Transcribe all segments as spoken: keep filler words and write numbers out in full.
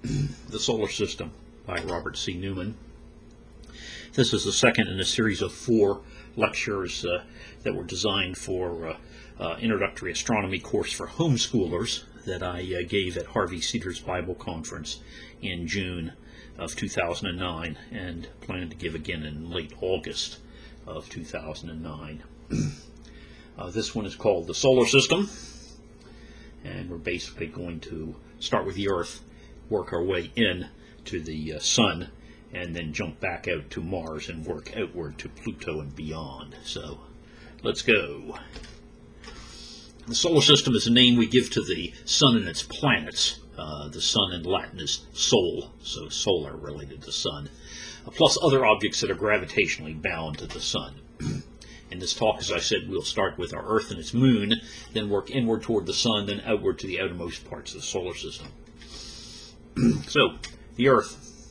The Solar System by Robert C. Newman. This is the second in a series of four lectures uh, that were designed for uh, uh, introductory astronomy course for homeschoolers that I uh, gave at Harvey Cedars Bible Conference in June of two thousand nine, and plan to give again in late August of two thousand nine. Uh, this one is called The Solar System, and we're basically going to start with the Earth, work our way in to the uh, Sun, and then jump back out to Mars and work outward to Pluto and beyond. So, let's go. The Solar System is a name we give to the Sun and its planets. Uh, the Sun in Latin is Sol, so solar related to Sun, uh, plus other objects that are gravitationally bound to the Sun. In this talk, as I said, we'll start with our Earth and its moon, then work inward toward the Sun, then outward to the outermost parts of the Solar System. So, the Earth.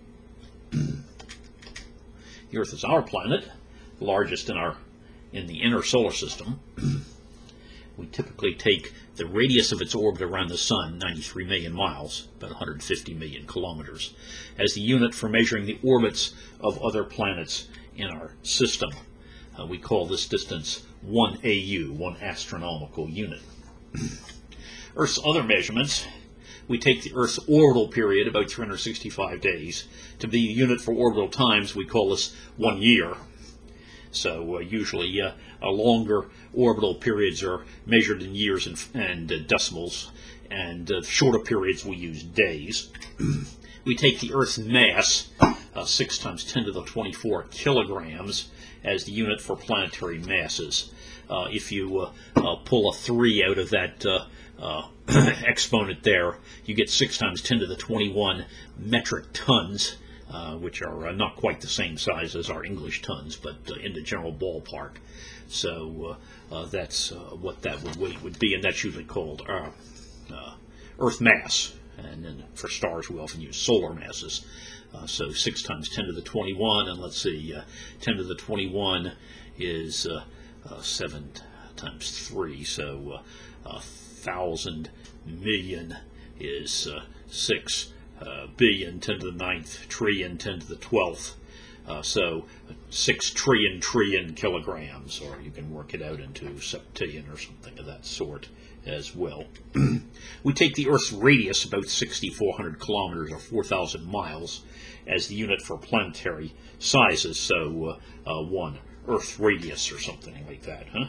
The Earth is our planet, the largest in our in the inner solar system. We typically take the radius of its orbit around the Sun, ninety-three million miles, about one hundred fifty million kilometers, as the unit for measuring the orbits of other planets in our system. Uh, we call this distance one A U, one astronomical unit. Earth's other measurements, we take the Earth's orbital period, about three hundred sixty-five days, to be the unit for orbital times. We call this one year. So uh, usually uh, uh, longer orbital periods are measured in years and, and uh, decimals, and uh, shorter periods we use days. We take the Earth's mass, uh, six times ten to the twenty-four kilograms, as the unit for planetary masses. Uh, if you uh, uh, pull a three out of that uh, uh, exponent there, you get six times ten to the twenty-one metric tons, uh, which are uh, not quite the same size as our English tons, but uh, in the general ballpark. So uh, uh, that's uh, what that would weight would be, and that's usually called uh, uh, Earth mass. And then for stars, we often use solar masses. Uh, so six times ten to the twenty-one, and let's see, uh, ten to the twenty-one is uh, uh, seven times three, so uh, a thousand million is uh, six uh, billion, ten to the ninth, trillion, ten to the twelfth. Uh, so six trillion trillion kilograms, or you can work it out into septillion or something of that sort as well. We take the Earth's radius, about six thousand four hundred kilometers or four thousand miles, as the unit for planetary sizes, so uh, uh, one Earth radius or something like that, huh?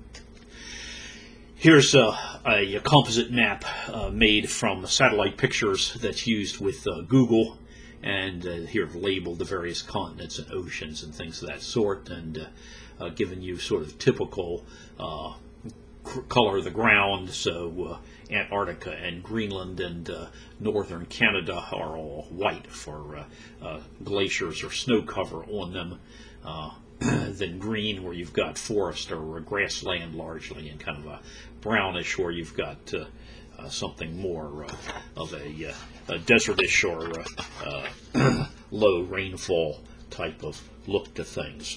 Here's uh, a, a composite map uh, made from satellite pictures that's used with uh, Google, and uh, here I've labeled the various continents and oceans and things of that sort, and uh, uh, given you sort of typical uh, color of the ground. So uh, Antarctica and Greenland and uh, northern Canada are all white for uh, uh, glaciers or snow cover on them. Uh, then green, where you've got forest or grassland largely, and kind of a brownish where you've got uh, uh, something more uh, of a, uh, a desertish or uh, uh, low rainfall type of look to things.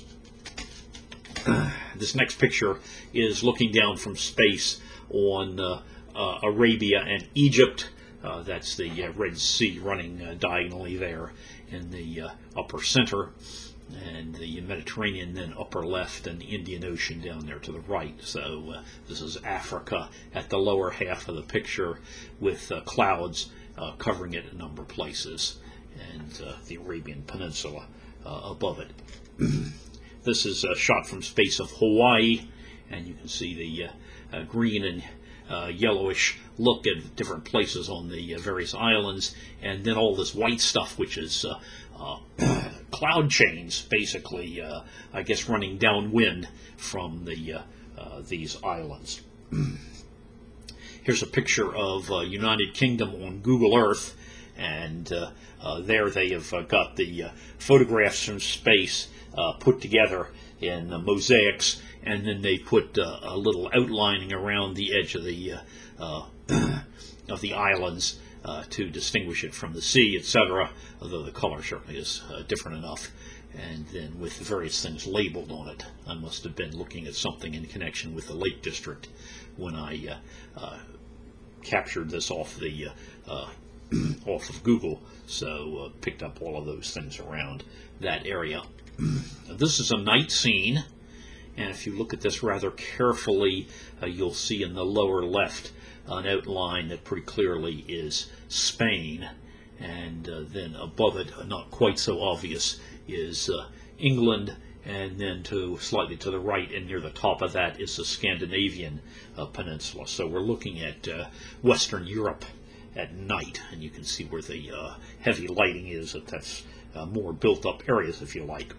This next picture is looking down from space on uh, uh, Arabia and Egypt. Uh, that's the uh, Red Sea running uh, diagonally there in the uh, upper center, and the Mediterranean then upper left, and the Indian Ocean down there to the right. So uh, this is Africa at the lower half of the picture, with uh, clouds uh, covering it in a number of places, and uh, the Arabian Peninsula uh, above it. This is a shot from space of Hawaii, and you can see the uh, uh, green and uh, yellowish look at different places on the uh, various islands, and then all this white stuff, which is uh, uh, cloud chains, basically, uh, I guess, running downwind from the uh, uh, these islands. Here's a picture of uh, United Kingdom on Google Earth, and uh, uh, there they have uh, got the uh, photographs from space Uh, put together in uh, mosaics, and then they put uh, a little outlining around the edge of the uh, uh, of the islands uh, to distinguish it from the sea, et cetera. Although the color certainly is uh, different enough, and then with various things labeled on it. I must have been looking at something in connection with the Lake District when I uh, uh, captured this off the uh, uh, off of Google, so uh, picked up all of those things around that area. This is a night scene, and if you look at this rather carefully, uh, you'll see in the lower left an outline that pretty clearly is Spain, and uh, then above it, not quite so obvious, is uh, England, and then to slightly to the right and near the top of that is the Scandinavian uh, peninsula. So we're looking at uh, Western Europe at night, and you can see where the uh, heavy lighting is, that that's uh, more built up areas, if you like.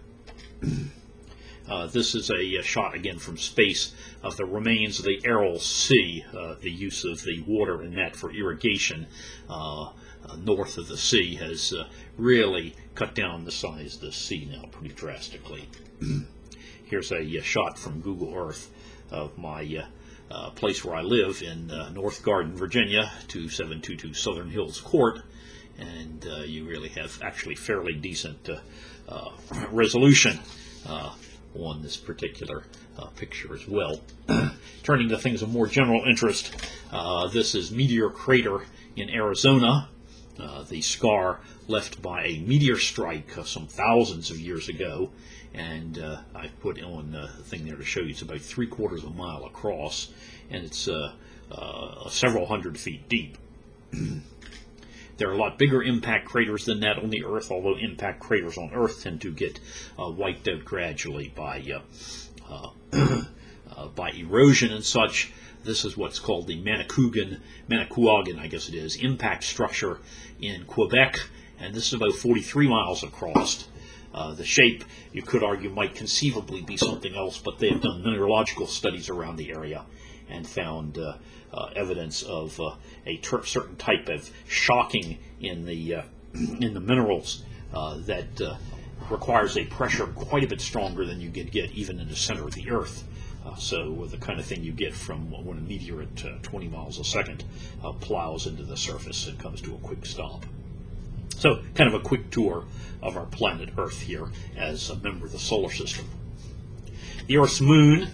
Uh, this is a, a shot again from space of the remains of the Aral Sea, uh, the use of the water in that for irrigation uh, uh, north of the sea has uh, really cut down the size of the sea now pretty drastically. Here's a, a shot from Google Earth of my uh, uh, place where I live in uh, North Garden, Virginia, two seven two two Southern Hills Court, and uh, you really have actually fairly decent uh, uh, resolution uh, on this particular uh, picture as well. Turning to things of more general interest, uh, this is Meteor Crater in Arizona, uh, the scar left by a meteor strike uh, some thousands of years ago, and uh, I put on uh, a thing there to show you it's about three quarters of a mile across, and it's uh, uh, several hundred feet deep. There are a lot bigger impact craters than that on the Earth, although impact craters on Earth tend to get uh, wiped out gradually by uh, uh, uh, by erosion and such. This is what's called the Manicouagan, Manicouagan, I guess it is, impact structure in Quebec, and this is about forty-three miles across. Uh, the shape, you could argue, might conceivably be something else, but they have done mineralogical studies around the area and found uh, uh, evidence of uh, a ter certain type of shocking in the uh, in the minerals uh, that uh, requires a pressure quite a bit stronger than you could get even in the center of the Earth. Uh, so the kind of thing you get from when a meteor at uh, twenty miles a second uh, plows into the surface and comes to a quick stop. So kind of a quick tour of our planet Earth here as a member of the solar system. The Earth's moon.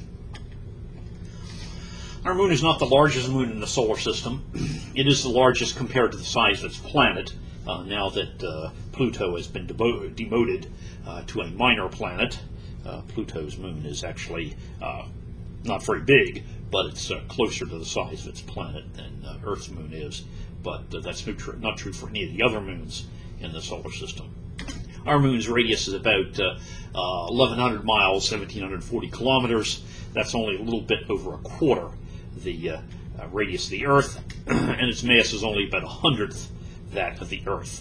Our moon is not the largest moon in the solar system. It is the largest compared to the size of its planet, uh, now that uh, Pluto has been demoted uh, to a minor planet. Uh, Pluto's moon is actually uh, not very big, but it's uh, closer to the size of its planet than uh, Earth's moon is. But uh, that's not true, not true for any of the other moons in the solar system. Our moon's radius is about uh, uh, eleven hundred miles, seventeen hundred forty kilometers. That's only a little bit over a quarter the uh, uh, radius of the Earth, and its mass is only about a hundredth that of the Earth.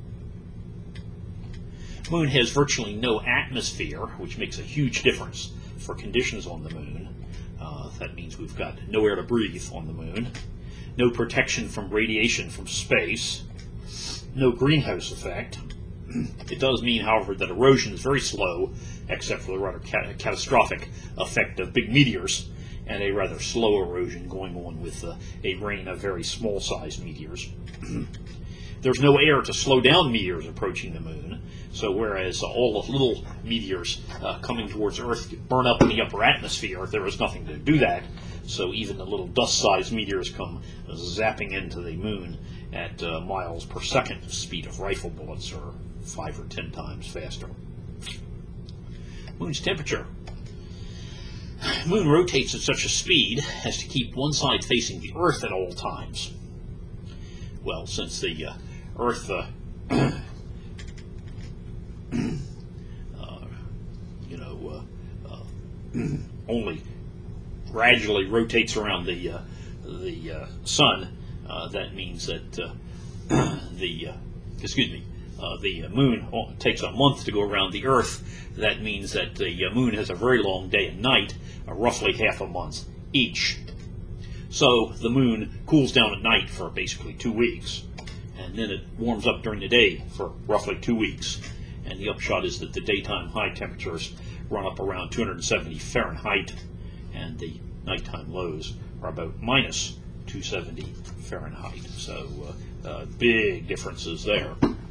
The moon has virtually no atmosphere, which makes a huge difference for conditions on the moon. Uh, that means we've got no air to breathe on the moon, no protection from radiation from space, no greenhouse effect. It does mean, however, that erosion is very slow, except for the rather cat catastrophic effect of big meteors, and a rather slow erosion going on with uh, a rain of very small-sized meteors. There's no air to slow down meteors approaching the moon, so whereas uh, all the little meteors uh, coming towards Earth burn up in the upper atmosphere, there is nothing to do that, so even the little dust-sized meteors come uh, zapping into the moon at uh, miles per second, the speed of rifle bullets, or five or ten times faster. Moon's temperature. The moon rotates at such a speed as to keep one side facing the Earth at all times. Well, since the uh, Earth uh, uh, you know, uh, uh, only gradually rotates around the uh, the uh, sun, uh, that means that uh, the uh, excuse me, uh, the moon takes a month to go around the Earth. That means that the uh, moon has a very long day and night, uh, roughly half a month each. So the moon cools down at night for basically two weeks, and then it warms up during the day for roughly two weeks. And the upshot is that the daytime high temperatures run up around two hundred seventy Fahrenheit, and the nighttime lows are about minus two hundred seventy Fahrenheit. So uh, uh, big differences there.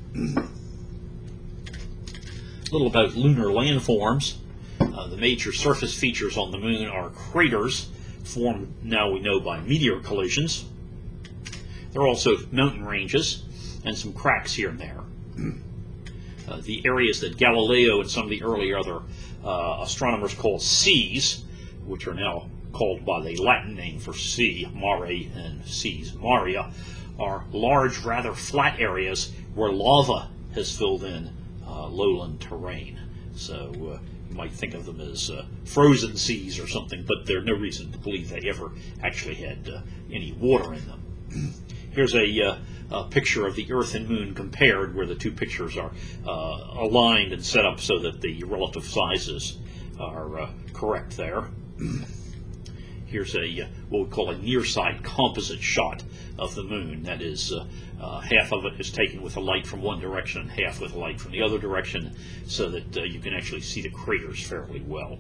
A little about lunar landforms. Uh, the major surface features on the moon are craters, formed now we know by meteor collisions. There are also mountain ranges. and some cracks here and there. Uh, the areas that Galileo and some of the early other uh, astronomers called seas, which are now called by the Latin name for sea, mare, and seas, maria, are large, rather flat areas where lava has filled in uh, lowland terrain. So uh, you might think of them as uh, frozen seas or something, but there's no reason to believe they ever actually had uh, any water in them. Here's a, uh, a picture of the Earth and Moon compared, where the two pictures are uh, aligned and set up so that the relative sizes are uh, correct there. Here's a uh, what we call a near-side composite shot of the Moon. That is, uh, uh, half of it is taken with a light from one direction and half with a light from the other direction, so that uh, you can actually see the craters fairly well.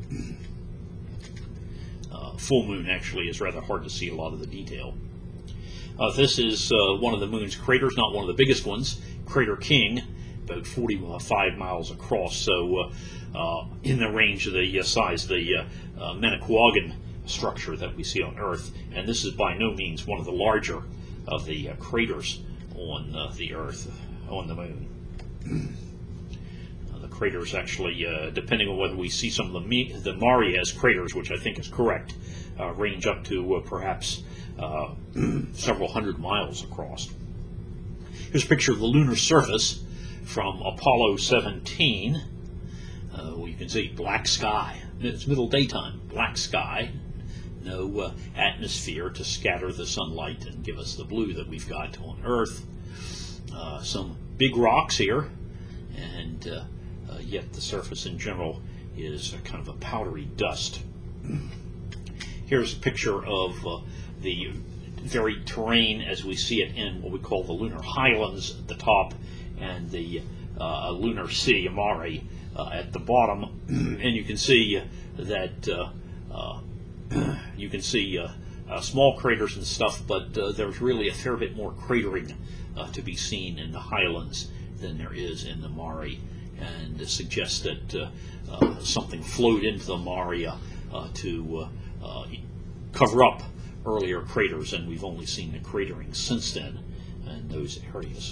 Uh, full moon actually is rather hard to see a lot of the detail. Uh, this is uh, one of the Moon's craters, not one of the biggest ones, Crater King, about forty-five miles across, so uh, uh, in the range of the uh, size of the uh, uh, Manicouagan structure that we see on Earth, and this is by no means one of the larger of the uh, craters on uh, the Earth, on the Moon. Uh, the craters actually, uh, depending on whether we see some of the, the Marias craters, which I think is correct, uh, range up to uh, perhaps uh, several hundred miles across. Here's a picture of the lunar surface from Apollo seventeen. Uh, well, you can see black sky. It's middle daytime, black sky. No uh, atmosphere to scatter the sunlight and give us the blue that we've got on Earth. Uh, some big rocks here, and uh, uh, yet the surface in general is a kind of a powdery dust. Here's a picture of uh, the varied terrain as we see it in what we call the lunar highlands at the top, and the uh, lunar sea, mare, uh, at the bottom. And you can see that uh, uh, you can see uh, uh, small craters and stuff, but uh, there's really a fair bit more cratering uh, to be seen in the highlands than there is in the mare, and uh, suggests that uh, uh, something flowed into the mare uh, to uh, uh, cover up earlier craters, and we've only seen the cratering since then in those areas.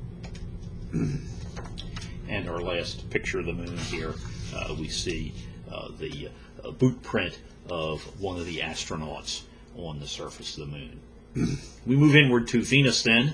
And our last picture of the Moon here, uh, we see uh, the uh, boot print of one of the astronauts on the surface of the Moon. We move inward to Venus then.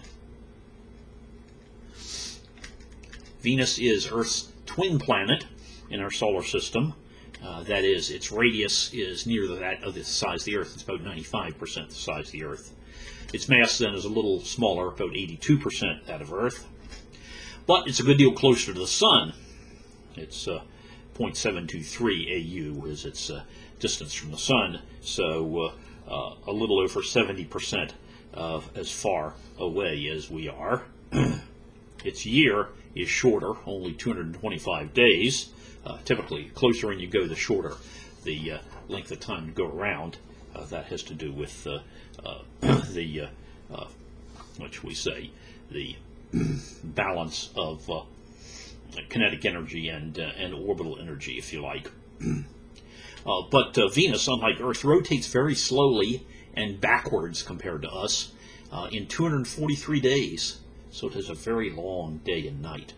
Venus is Earth's twin planet in our solar system. Uh, that is, its radius is near that of the size of the Earth. It's about ninety-five percent the size of the Earth. Its mass then is a little smaller, about eighty-two percent that of Earth. But it's a good deal closer to the Sun. It's uh, zero point seven two three A U is its uh, distance from the Sun, so uh, uh, a little over seventy percent of as far away as we are. Its year is shorter, only two hundred twenty-five days. Uh, typically, closer in you go, the shorter the uh, length of time to go around. Uh, that has to do with uh, uh, the, uh, uh, what should we say, the balance of uh, kinetic energy and, uh, and orbital energy, if you like. Uh, but uh, Venus, unlike Earth, rotates very slowly and backwards compared to us uh, in two hundred forty-three days. So it has a very long day and night.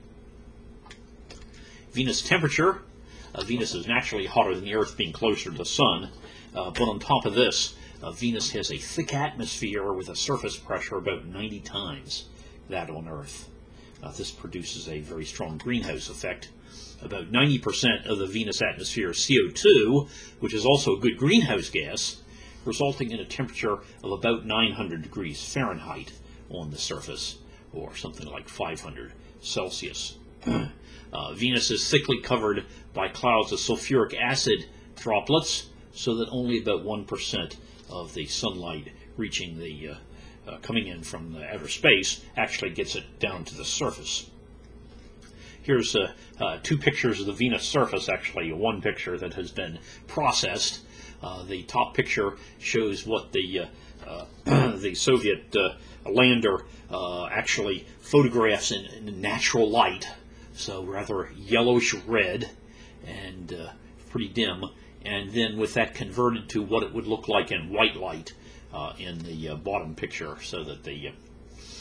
Venus temperature. Uh, Venus is naturally hotter than the Earth, being closer to the Sun. Uh, but on top of this, uh, Venus has a thick atmosphere with a surface pressure about ninety times that on Earth. Uh, this produces a very strong greenhouse effect. About ninety percent of the Venus atmosphere is C O two, which is also a good greenhouse gas, resulting in a temperature of about nine hundred degrees Fahrenheit on the surface, or something like five hundred Celsius. Uh, Venus is thickly covered by clouds of sulfuric acid droplets, so that only about one percent of the sunlight reaching the, uh, uh, coming in from the outer space actually gets it down to the surface. Here's uh, uh, two pictures of the Venus surface, actually one picture that has been processed. Uh, the top picture shows what the, uh, uh, the Soviet uh, lander uh, actually photographs in, in natural light, so rather yellowish red and uh, pretty dim, and then with that converted to what it would look like in white light uh, in the uh, bottom picture, so that the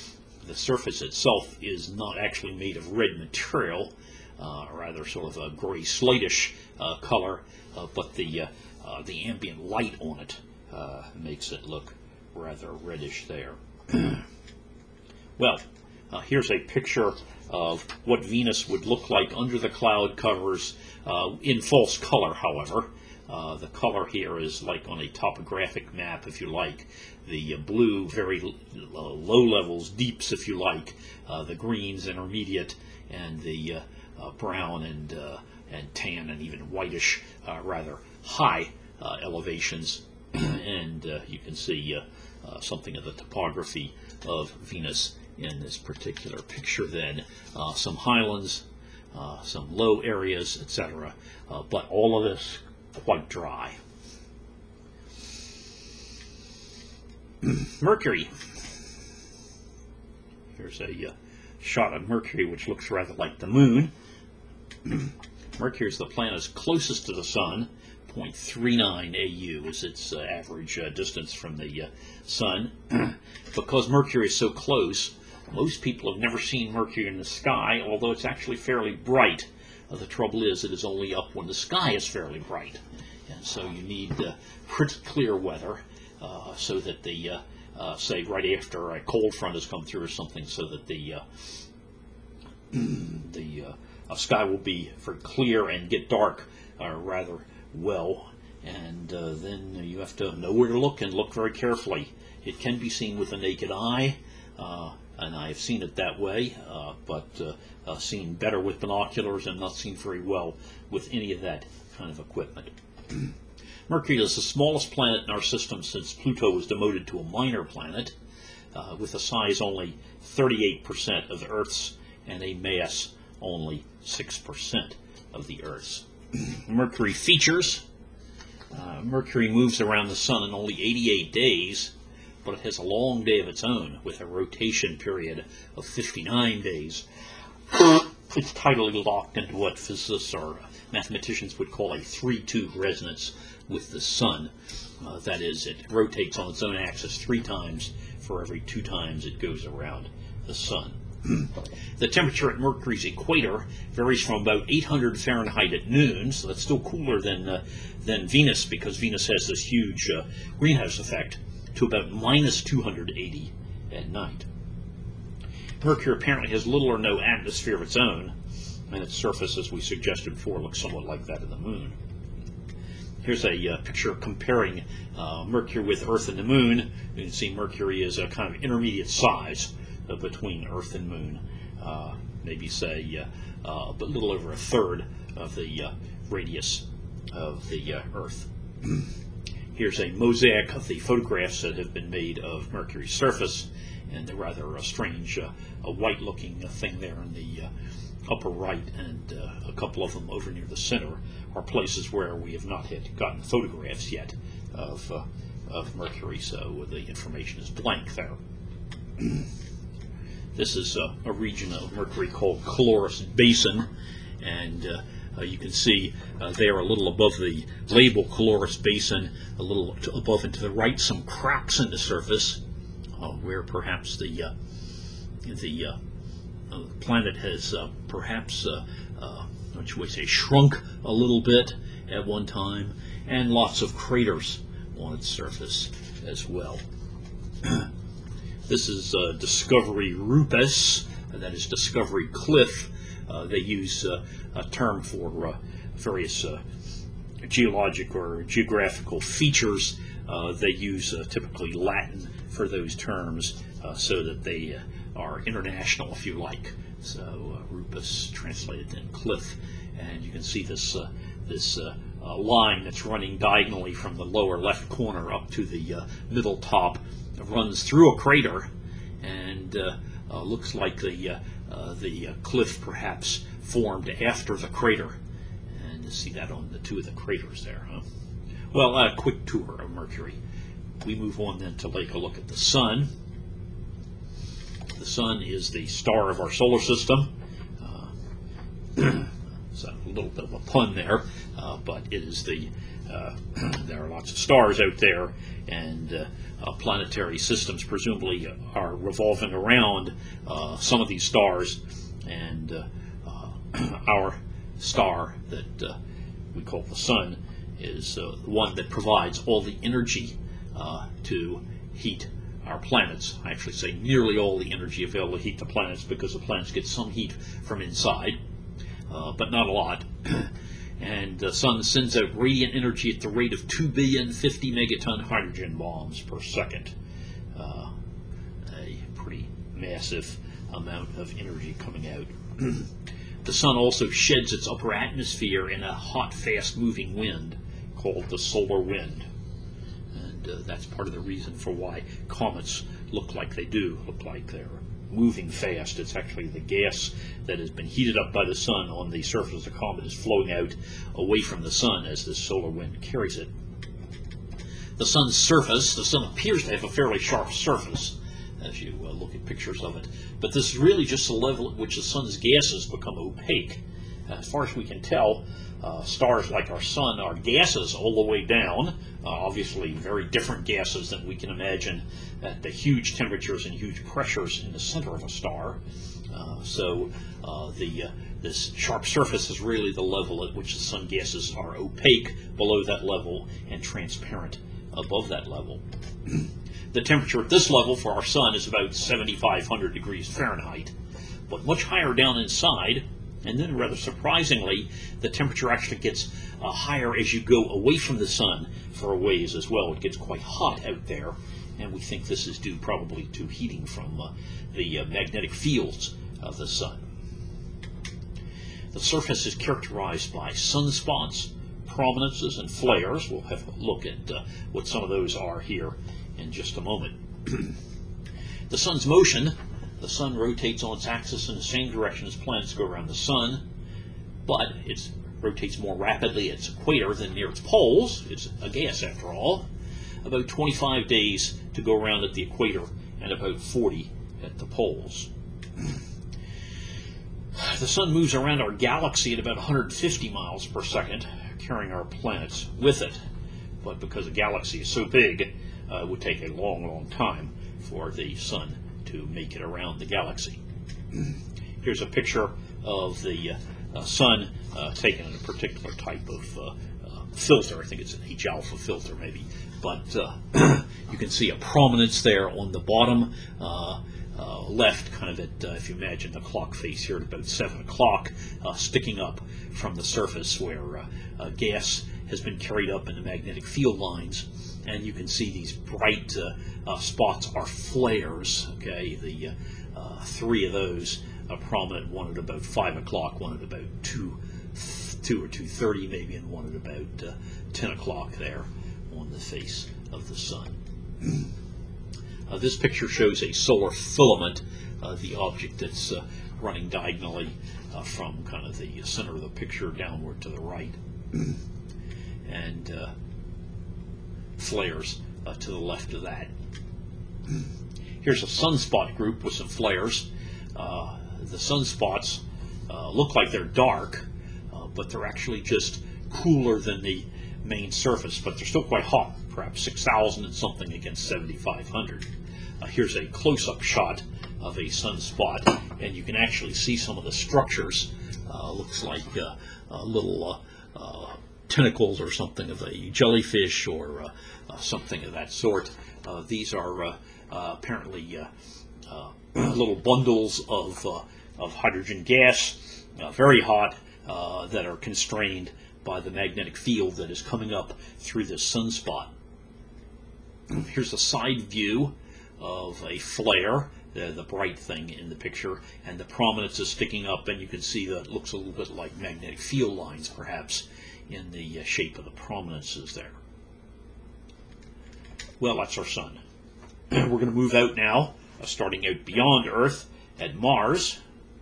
the surface itself is not actually made of red material, uh, rather sort of a gray slatish uh, color, uh, but the uh, uh, the ambient light on it uh, makes it look rather reddish there. Well, uh, here's a picture of what Venus would look like under the cloud covers, uh, in false color, however. Uh, the color here is like on a topographic map, if you like. The uh, blue, very uh, low levels, deeps, if you like. Uh, the greens, intermediate, and the uh, uh, brown and uh, and tan and even whitish, uh, rather high uh, elevations. And uh, you can see uh, uh, something of the topography of Venus in this particular picture. Then uh, some highlands, uh, some low areas, et cetera. Uh, but all of this quite dry. Mercury. Here's a uh, shot of Mercury, which looks rather like the moon. Mercury is the planet closest to the Sun. zero point three nine A U is its uh, average uh, distance from the uh, Sun. Because Mercury is so close, most people have never seen Mercury in the sky, although it's actually fairly bright. Uh, the trouble is, it is only up when the sky is fairly bright. And so you need uh, pretty clear weather, uh, so that the, uh, uh, say, right after a cold front has come through or something, so that the, uh, the uh, sky will be very clear and get dark uh, rather well. And uh, then you have to know where to look and look very carefully. It can be seen with the naked eye, uh, and I've seen it that way, uh, but uh, uh, seen better with binoculars and not seen very well with any of that kind of equipment. Mercury is the smallest planet in our system since Pluto was demoted to a minor planet, uh, with a size only thirty-eight percent of the Earth's and a mass only six percent of the Earth's. Mercury features. Uh, Mercury moves around the Sun in only eighty-eight days, but it has a long day of its own with a rotation period of fifty-nine days. It's tidally locked into what physicists or mathematicians would call a three two resonance with the Sun. Uh, that is, it rotates on its own axis three times for every two times it goes around the Sun. The temperature at Mercury's equator varies from about eight hundred Fahrenheit at noon, so that's still cooler than, uh, than Venus, because Venus has this huge uh, greenhouse effect, to about minus two hundred eighty at night. Mercury apparently has little or no atmosphere of its own, and its surface, as we suggested before, looks somewhat like that of the Moon. Here's a uh, picture comparing uh, Mercury with Earth and the Moon. You can see Mercury is a kind of intermediate size uh, between Earth and Moon, uh, maybe say uh, uh, a little over a third of the uh, radius of the uh, Earth. Here's a mosaic of the photographs that have been made of Mercury's surface, and they're rather a strange, uh, a white-looking uh, thing there in the uh, upper right, and uh, a couple of them over near the center are places where we have not yet gotten photographs yet of, uh, of Mercury, so the information is blank there. This is uh, a region of Mercury called Caloris Basin, and uh, uh, you can see uh, there a little above the label Caloris Basin, a little to above and to the right, some cracks in the surface uh, where perhaps the uh, the uh, uh, planet has uh, perhaps uh, uh, what should we say, shrunk a little bit at one time, and lots of craters on its surface as well. This is uh, Discovery Rupes, that is Discovery Cliff. Uh, they use uh, a term for uh, various uh, geologic or geographical features. Uh, they use uh, typically Latin for those terms, uh, so that they uh, are international, if you like. So uh, Rupes translated then cliff, and you can see this uh, this uh, uh, line that's running diagonally from the lower left corner up to the uh, middle top. It runs through a crater, and uh, uh, looks like the uh, uh, the uh, cliff perhaps formed after the crater. And you see that on the two of the craters there, huh? Well, a quick tour of Mercury. We move on then to take a look at the Sun. The Sun is the star of our solar system. Uh, so a little bit of a pun there, uh, but it is the Uh, there are lots of stars out there, and uh, uh, planetary systems presumably are revolving around uh, some of these stars, and uh, uh, our star that uh, we call the Sun is uh, the one that provides all the energy uh, to heat our planets. I actually say nearly all the energy available to heat the planets, because the planets get some heat from inside, uh, but not a lot. And the Sun sends out radiant energy at the rate of two billion fifty megaton hydrogen bombs per second. Uh, a pretty massive amount of energy coming out. The Sun also sheds its upper atmosphere in a hot, fast-moving wind called the solar wind. And uh, that's part of the reason for why comets look like they do, look like they're moving fast. It's actually the gas that has been heated up by the Sun on the surface of the comet is flowing out away from the Sun as this solar wind carries it. The Sun's surface, the Sun appears to have a fairly sharp surface as you uh, look at pictures of it, but this is really just the level at which the Sun's gases become opaque. As far as we can tell, uh, stars like our Sun are gases all the way down, uh, obviously very different gases than we can imagine at the huge temperatures and huge pressures in the center of a star. Uh, so uh, the uh, this sharp surface is really the level at which the Sun gases are opaque below that level and transparent above that level. The temperature at this level for our Sun is about seventy-five hundred degrees Fahrenheit, but much higher down inside. And then, rather surprisingly, the temperature actually gets uh, higher as you go away from the Sun for a ways as well. It gets quite hot out there, and we think this is due probably to heating from uh, the uh, magnetic fields of the Sun. The surface is characterized by sunspots, prominences, and flares. We'll have a look at uh, what some of those are here in just a moment. The Sun's motion. The Sun rotates on its axis in the same direction as planets go around the Sun, but it rotates more rapidly at its equator than near its poles. It's a gas, after all. About twenty-five days to go around at the equator, and about forty at the poles. The Sun moves around our galaxy at about one hundred fifty miles per second, carrying our planets with it. But because the galaxy is so big, uh, it would take a long, long time for the Sun to make it around the galaxy. Here's a picture of the uh, uh, Sun uh, taken in a particular type of uh, uh, filter. I think it's an H alpha filter maybe, but uh, you can see a prominence there on the bottom uh, uh, left, kind of at, uh, if you imagine the clock face here at about seven o'clock, uh, sticking up from the surface where uh, uh, gas has been carried up in the magnetic field lines. And you can see these bright uh, uh, spots are flares. Okay, the uh, uh, three of those are prominent. One at about five o'clock, one at about two, two or two thirty, maybe, and one at about uh, ten o'clock there on the face of the Sun. Uh, this picture shows a solar filament, uh, the object that's uh, running diagonally uh, from kind of the center of the picture downward to the right, and Uh, flares uh, to the left of that. Here's a sunspot group with some flares. Uh, the sunspots uh, look like they're dark, uh, but they're actually just cooler than the main surface, but they're still quite hot, perhaps six thousand and something against seventy-five hundred. Uh, here's a close-up shot of a sunspot, and you can actually see some of the structures. Uh, looks like uh, a little uh, uh, tentacles or something of a jellyfish or uh, uh, something of that sort. Uh, these are uh, uh, apparently uh, uh, little bundles of, uh, of hydrogen gas, uh, very hot, uh, that are constrained by the magnetic field that is coming up through this sunspot. Here's a side view of a flare, the, the bright thing in the picture, and the prominence is sticking up, and you can see that it looks a little bit like magnetic field lines, perhaps, in the uh, shape of the prominences there. Well, that's our Sun. We're going to move out now, uh, starting out beyond Earth at Mars.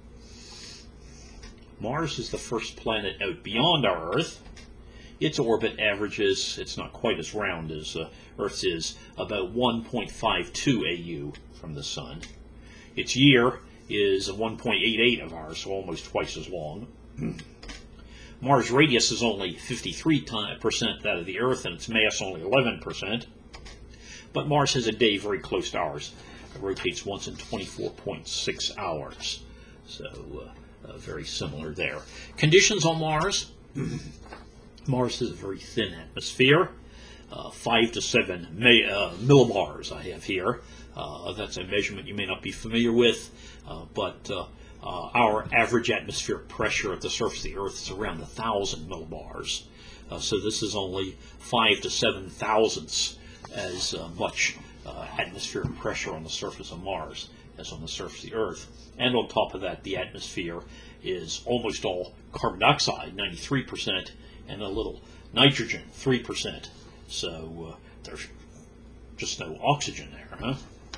Mars is the first planet out beyond our Earth. Its orbit averages, it's not quite as round as uh, Earth's is, about one point five two A U from the Sun. Its year is one point eight eight of ours, so almost twice as long. Mars' radius is only fifty-three percent that of the Earth, and its mass only eleven percent. But Mars has a day very close to ours. It rotates once in twenty-four point six hours. So uh, uh, very similar there. Conditions on Mars. Mars has a very thin atmosphere. Uh, five to seven may, uh, millibars I have here. Uh, that's a measurement you may not be familiar with, uh, but uh, uh, our average atmospheric pressure at the surface of the Earth is around one thousand millibars. Uh, so this is only five to seven thousandths as uh, much uh, atmospheric pressure on the surface of Mars as on the surface of the Earth. And on top of that, the atmosphere is almost all carbon dioxide, ninety-three percent, and a little nitrogen, three percent. So uh, there's just no oxygen there, huh?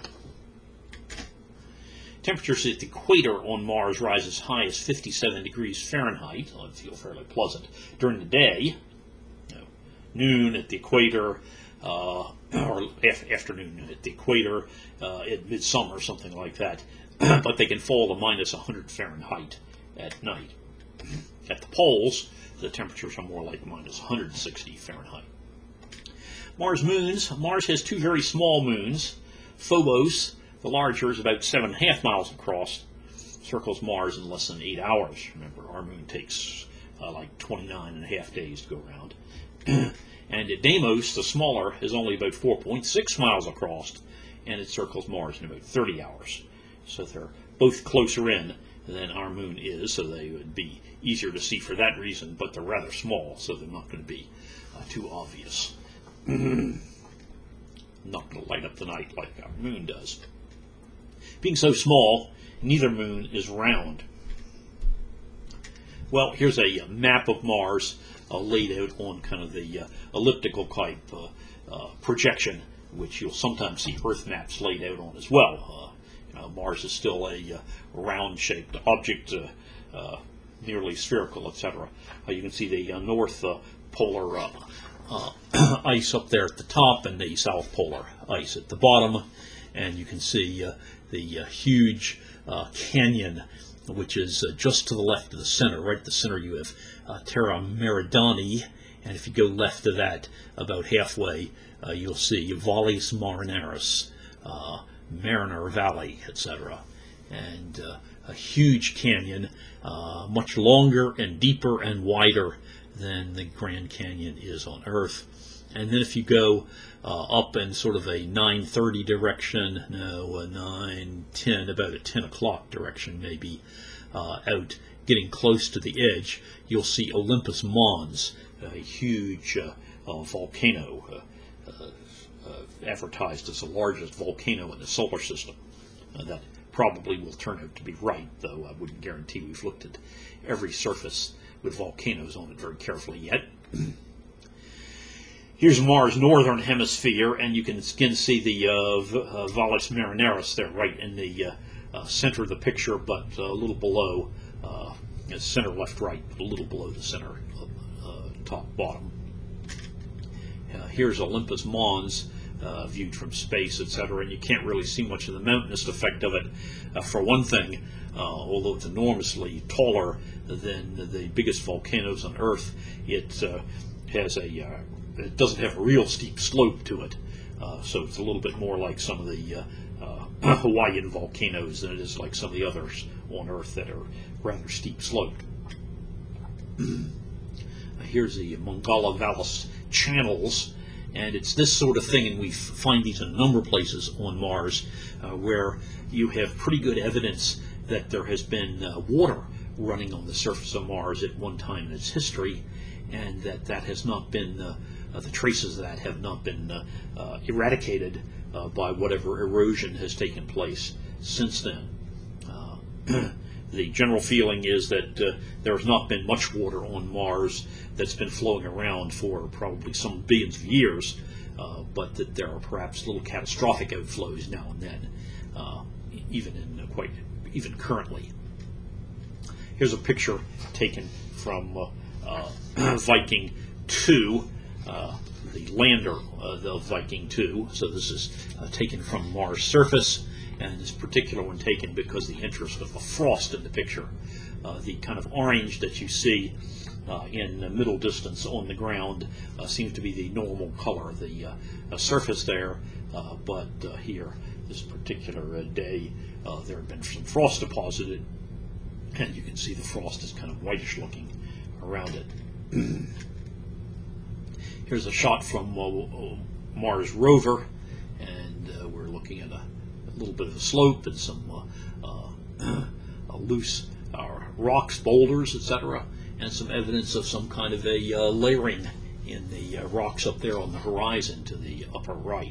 Temperatures at the equator on Mars rise as high as fifty-seven degrees Fahrenheit. Well, it feels fairly pleasant during the day. You know, noon at the equator, uh, or af afternoon at the equator, uh, at midsummer, something like that. But they can fall to minus one hundred Fahrenheit at night. At the poles, the temperatures are more like minus one hundred sixty Fahrenheit. Mars moons. Mars has two very small moons. Phobos, the larger, is about seven and a half miles across, circles Mars in less than eight hours. Remember, our moon takes uh, like twenty-nine and a half days to go around. And Deimos, the smaller, is only about four point six miles across, and it circles Mars in about thirty hours. So they're both closer in than our moon is, so they would be easier to see for that reason, but they're rather small, so they're not going to be uh, too obvious. Not going to light up the night like our moon does. Being so small, neither moon is round. Well, here's a map of Mars uh, laid out on kind of the uh, elliptical type uh, uh, projection, which you'll sometimes see Earth maps laid out on as well. Uh, you know, Mars is still a uh, round-shaped object, uh, uh, nearly spherical, et cetera. Uh, you can see the uh, north uh, polar uh, uh, ice up there at the top and the south polar ice at the bottom, and you can see uh, the uh, huge uh, canyon, which is uh, just to the left of the center. Right at the center you have uh, Terra Meridani, and if you go left of that about halfway, uh, you'll see Valles Marineris, uh, Mariner Valley, et cetera. And uh, a huge canyon, uh, much longer and deeper and wider than the Grand Canyon is on Earth. And then if you go uh, up in sort of a nine thirty direction, no, a nine ten, about a ten o'clock direction maybe, uh, out getting close to the edge, you'll see Olympus Mons, a huge uh, uh, volcano, uh, uh, uh, advertised as the largest volcano in the solar system. Uh, that probably will turn out to be right, though I wouldn't guarantee. We've looked at every surface with volcanoes on it very carefully yet. Here's Mars' northern hemisphere, and you can again see the uh, v uh, Valles Marineris there, right in the uh, uh, center of the picture, but uh, a little below, uh, center left right, a little below the center, uh, top bottom. Uh, here's Olympus Mons, uh, viewed from space, et cetera, and you can't really see much of the mountainous effect of it. Uh, for one thing, uh, although it's enormously taller than the biggest volcanoes on Earth, it uh, has a uh, it doesn't have a real steep slope to it, uh, so it's a little bit more like some of the uh, uh, Hawaiian volcanoes than it is like some of the others on Earth that are rather steep sloped. Here's the Mongala Valles channels, and it's this sort of thing, and we find these in a number of places on Mars, uh, where you have pretty good evidence that there has been uh, water running on the surface of Mars at one time in its history, and that that has not been, uh, uh, the traces of that have not been uh, uh, eradicated uh, by whatever erosion has taken place since then. Uh, the general feeling is that uh, there has not been much water on Mars that's been flowing around for probably some billions of years, uh, but that there are perhaps little catastrophic outflows now and then, uh, even in uh, quite, even currently. Here's a picture taken from uh, uh, Viking two, uh, the lander uh, of Viking two. So this is uh, taken from Mars' surface, and this particular one taken because the interest of the frost in the picture. Uh, the kind of orange that you see uh, in the middle distance on the ground uh, seems to be the normal color of the uh, surface there, uh, but uh, here, this particular uh, day, uh, there had been some frost deposited, and you can see the frost is kind of whitish looking around it. Here's a shot from uh, Mars rover, and uh, we're looking at a, a little bit of a slope and some uh, uh, loose uh, rocks, boulders, et cetera, and some evidence of some kind of a uh, layering in the uh, rocks up there on the horizon to the upper right.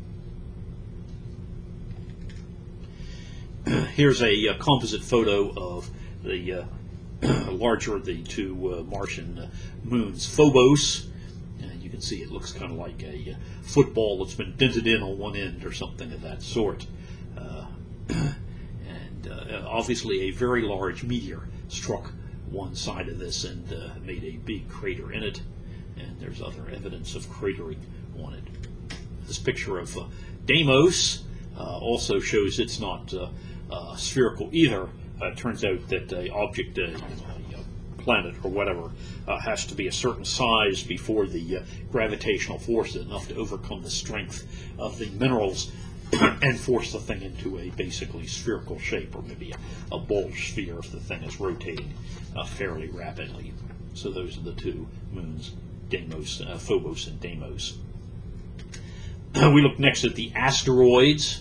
Here's a uh, composite photo of the uh, larger of the two uh, Martian uh, moons, Phobos. And you can see it looks kind of like a uh, football that's been dented in on one end or something of that sort. Uh, and uh, obviously a very large meteor struck one side of this and uh, made a big crater in it. And there's other evidence of cratering on it. This picture of uh, Deimos uh, also shows it's not uh, uh, spherical either. Uh, it turns out that an object, uh, a planet or whatever, uh, has to be a certain size before the uh, gravitational force is enough to overcome the strength of the minerals and force the thing into a basically spherical shape, or maybe a, a bulge sphere if the thing is rotating uh, fairly rapidly. So those are the two moons, Deimos, uh, Phobos and Deimos. We look next at the asteroids.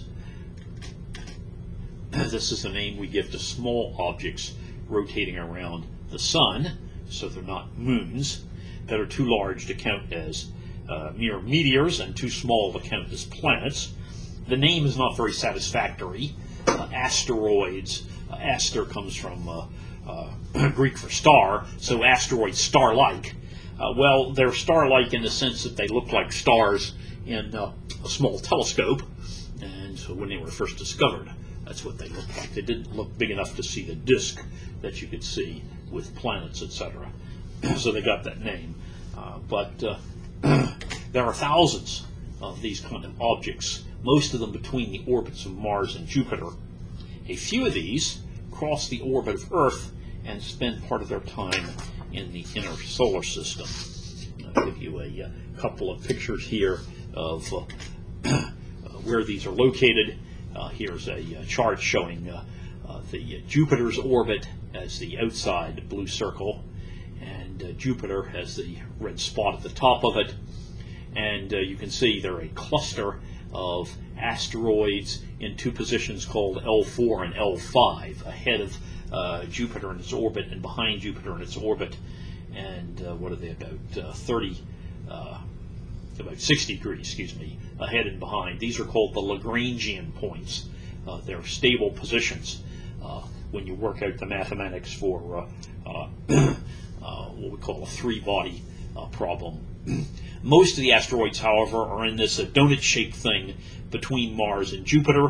This is the name we give to small objects rotating around the sun, so they're not moons, that are too large to count as uh, mere meteors and too small to count as planets. The name is not very satisfactory. Uh, asteroids, uh, aster comes from uh, uh, Greek for star, so asteroids, star-like. Uh, well, they're star-like in the sense that they look like stars in uh, a small telescope, and so when they were first discovered, that's what they looked like. They didn't look big enough to see the disk that you could see with planets, et cetera. So they got that name. Uh, but uh, there are thousands of these kind of objects, most of them between the orbits of Mars and Jupiter. A few of these cross the orbit of Earth and spend part of their time in the inner solar system. I'll give you a, a couple of pictures here of uh, where these are located. Uh, here's a, a chart showing uh, uh, the uh, Jupiter's orbit as the outside blue circle, and uh, Jupiter has the red spot at the top of it. And uh, you can see they're a cluster of asteroids in two positions called L four and L five, ahead of uh, Jupiter in its orbit and behind Jupiter in its orbit. And uh, what are they, about uh, thirty, uh, about sixty degrees, excuse me, ahead and behind. These are called the Lagrangian points. Uh, they're stable positions uh, when you work out the mathematics for uh, uh, uh, what we call a three-body uh, problem. Most of the asteroids, however, are in this uh, donut-shaped thing between Mars and Jupiter,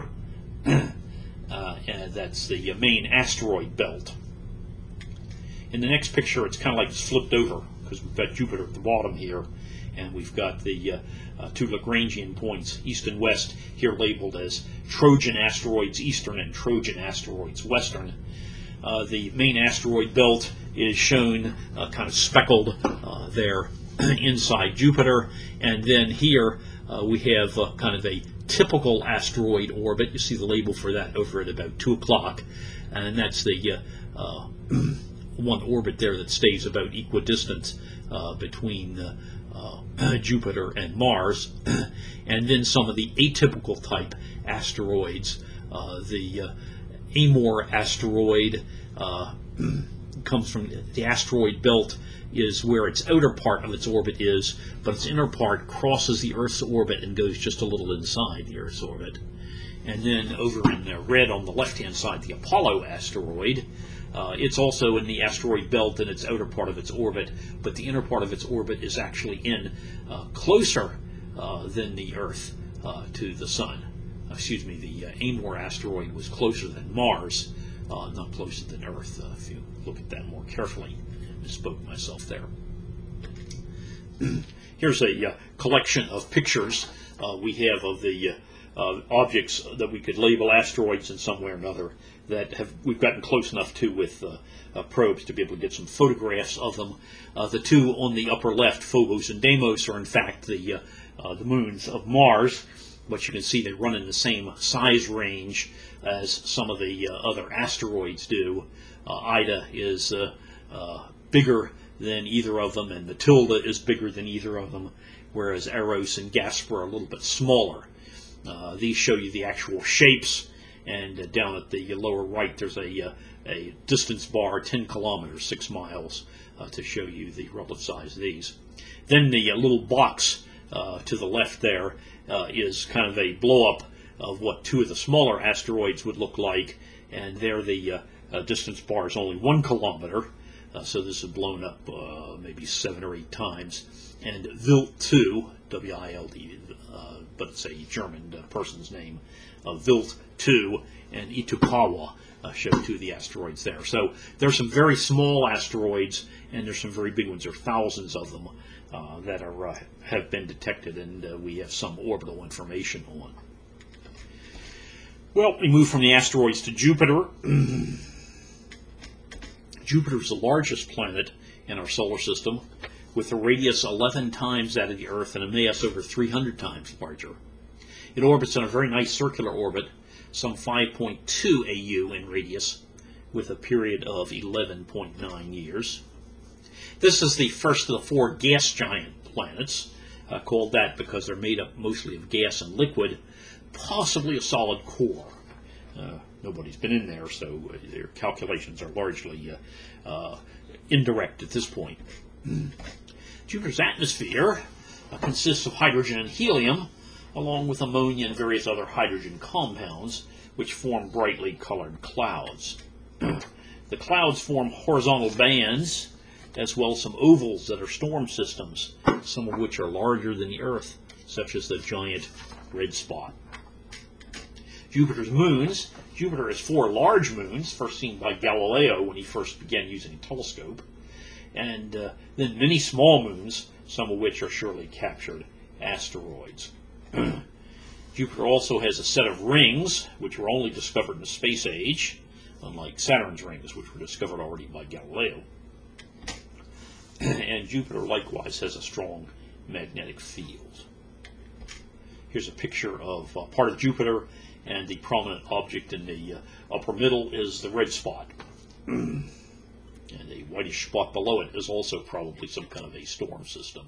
uh, and that's the uh, main asteroid belt. In the next picture, it's kind of like it's flipped over, because we've got Jupiter at the bottom here, and we've got the uh, uh, two Lagrangian points, east and west, here labeled as Trojan asteroids eastern and Trojan asteroids western. Uh, the main asteroid belt is shown uh, kind of speckled uh, there inside Jupiter, and then here uh, we have uh, kind of a typical asteroid orbit. You see the label for that over at about two o'clock, and that's the uh, uh, one orbit there that stays about equidistant uh, between uh, uh, Jupiter and Mars. And then some of the atypical type asteroids. Uh, the uh, Amor asteroid uh, comes from the asteroid belt, is where its outer part of its orbit is, but its inner part crosses the Earth's orbit and goes just a little inside the Earth's orbit. And then over in the red on the left-hand side, the Apollo asteroid. Uh, it's also in the asteroid belt in its outer part of its orbit, but the inner part of its orbit is actually in uh, closer uh, than the Earth uh, to the Sun. Excuse me, the uh, Amor asteroid was closer than Mars, uh, not closer than Earth, uh, if you look at that more carefully. I misspoke myself there. Here's a uh, collection of pictures uh, we have of the uh, objects that we could label asteroids in some way or another that have we've gotten close enough to with uh, uh, probes to be able to get some photographs of them. Uh, the two on the upper left, Phobos and Deimos, are in fact the uh, uh, the moons of Mars, but you can see they run in the same size range as some of the uh, other asteroids do. Uh, Ida is uh, uh, bigger than either of them, and Matilda is bigger than either of them, whereas Eros and Gaspar are a little bit smaller. Uh, these show you the actual shapes, and uh, down at the lower right there's a, uh, a distance bar, ten kilometers, six miles, uh, to show you the relative size of these. Then the uh, little box uh, to the left there uh, is kind of a blow-up of what two of the smaller asteroids would look like, and there the uh, uh, distance bar is only one kilometer. Uh, so this is blown up uh, maybe seven or eight times. And Wild two, W I L D, uh, but it's a German uh, person's name, uh, Wild two and Itokawa uh, show two of the asteroids there. So there's some very small asteroids, and there's some very big ones. There are thousands of them uh, that are uh, have been detected, and uh, we have some orbital information on. Well, we move from the asteroids to Jupiter. Jupiter is the largest planet in our solar system, with a radius eleven times that of the Earth and a mass over three hundred times larger. It orbits in a very nice circular orbit, some five point two A U in radius, with a period of eleven point nine years. This is the first of the four gas giant planets, uh, called that because they're made up mostly of gas and liquid, possibly a solid core. Uh, Nobody's been in there, so their calculations are largely uh, uh, indirect at this point. Jupiter's atmosphere uh, consists of hydrogen and helium, along with ammonia and various other hydrogen compounds, which form brightly colored clouds. The clouds form horizontal bands, as well as some ovals that are storm systems, some of which are larger than the Earth, such as the giant red spot. Jupiter's moons. Jupiter has four large moons, first seen by Galileo when he first began using a telescope, and uh, then many small moons, some of which are surely captured asteroids. Jupiter also has a set of rings, which were only discovered in the space age, unlike Saturn's rings, which were discovered already by Galileo. And Jupiter likewise has a strong magnetic field. Here's a picture of uh, part of Jupiter, and the prominent object in the uh, upper middle is the red spot. And a whitish spot below it is also probably some kind of a storm system.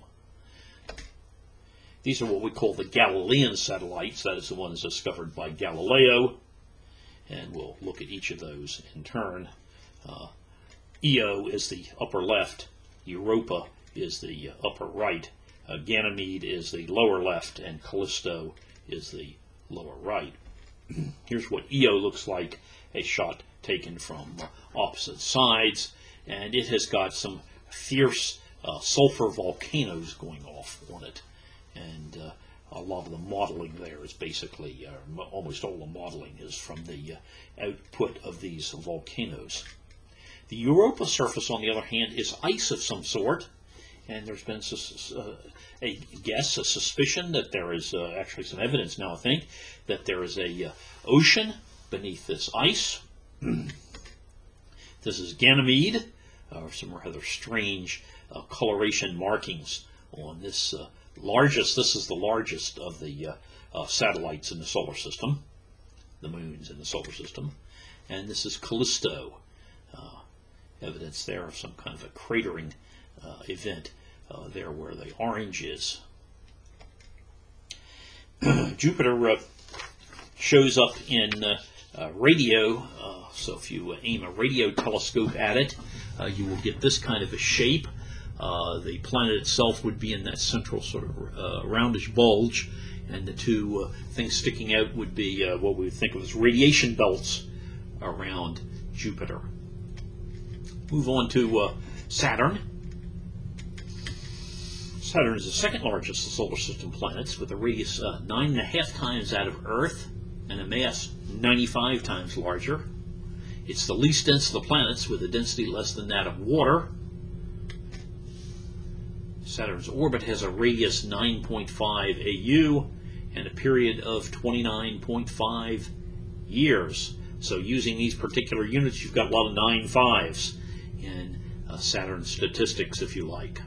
These are what we call the Galilean satellites. That is the ones discovered by Galileo. And we'll look at each of those in turn. Uh, Io is the upper left. Europa is the uh, upper right. Uh, Ganymede is the lower left. And Callisto is the lower right. Here's what Io looks like, a shot taken from uh, opposite sides, and it has got some fierce uh, sulfur volcanoes going off on it, and uh, a lot of the modeling there is basically, uh, almost all the modeling is from the uh, output of these volcanoes. The Europa surface, on the other hand, is ice of some sort, and there's been uh, a guess, a suspicion that there is uh, actually some evidence now, I think, that there is a uh, ocean beneath this ice. This is Ganymede, uh, some rather strange uh, coloration markings on this uh, largest. This is the largest of the uh, uh, satellites in the solar system, the moons in the solar system, and this is Callisto. Uh, evidence there of some kind of a cratering uh, event uh, there where the orange is. Jupiter uh, shows up in uh, uh, radio, uh, so if you uh, aim a radio telescope at it, uh, you will get this kind of a shape. Uh, the planet itself would be in that central sort of uh, roundish bulge, and the two uh, things sticking out would be uh, what we would think of as radiation belts around Jupiter. Move on to uh, Saturn. Saturn is the second largest of solar system planets, with a radius uh, nine and a half times that of Earth and a mass ninety-five times larger. It's the least dense of the planets, with a density less than that of water. Saturn's orbit has a radius nine point five A U and a period of twenty-nine point five years. So using these particular units, you've got a lot of nine fives in uh, Saturn statistics, if you like.